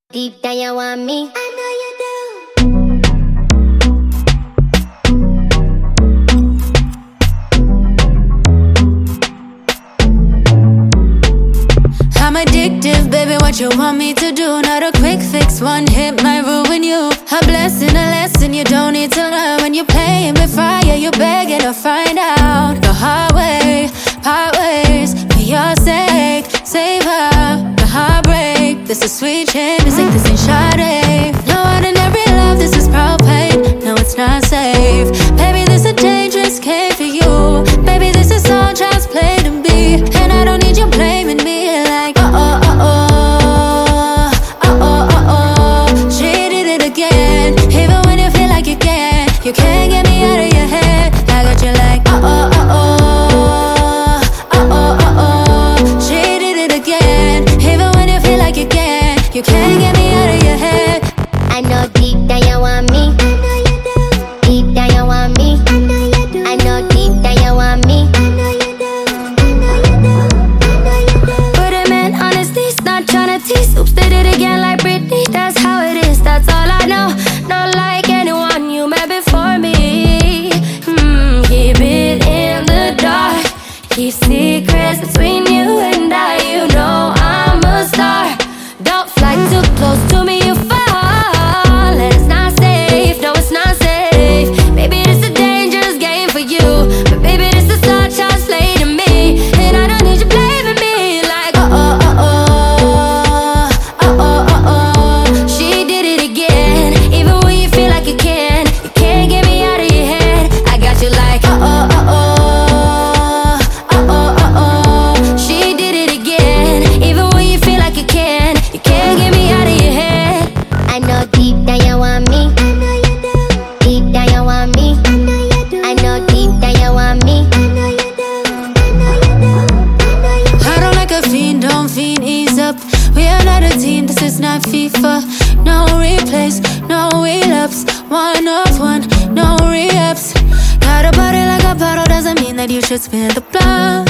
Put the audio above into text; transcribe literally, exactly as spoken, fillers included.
Deep down you want me, I know you do. I'm addictive, baby, what you want me to do? Not a quick fix, one hit might ruin you. A blessing, a lesson you don't need to learn. When you're playing with fire, you're begging to find out the hard way, part ways, for your sake. Save her, the heartbreak. This is sweet shit, music, this ain't Sade. No ordinary love, this is propane. No, it's not safe. Baby, this a dangerous game for you. Baby, this is all child's play to be. And I don't need you blaming me like uh oh, uh oh, uh oh, uh oh. She did it again. Even when you feel like you can't, you can't get me out of your head. I got you like uh oh, uh oh, uh oh, uh oh. She did it again. Even when you feel like you can't, you can't get me out of your head. I know deep down you want me, I know you do. Deep down you want me, I know you do. I know deep down you want me, I know you do. I know you do, I know you do. But a man, honestly, it's not tryna tease. Oops, did it again like Britney. That's how it is, that's all I know. Not like anyone you met before me. Hmm, keep it in the dark. Keep secrets between you and I. You know I'm a star. Don't fly too close to me, you fall. And it's not safe, no, it's not safe. Baby, this a dangerous game for you. But baby, this is all child's play to me. And I don't need you blaming me like uh oh, uh oh, uh oh, uh oh. She did it again. Even when you feel like you can, you can't get me out of your head. I got you like uh oh, uh oh, uh oh, uh oh. She did it again. Even when you feel like you can, you can't get me out of your head. I know deep down you want me, I know you do. Deep down you want me, I know you do. I know deep down you want me, I know you do. I know you do, I know you do. I don't like a fiend, don't fiend, ease up. We are not a team, this is not FIFA. No replays, no relapse. One of one, no re-ups. Got a body like a bottle, doesn't mean that you should spin the block.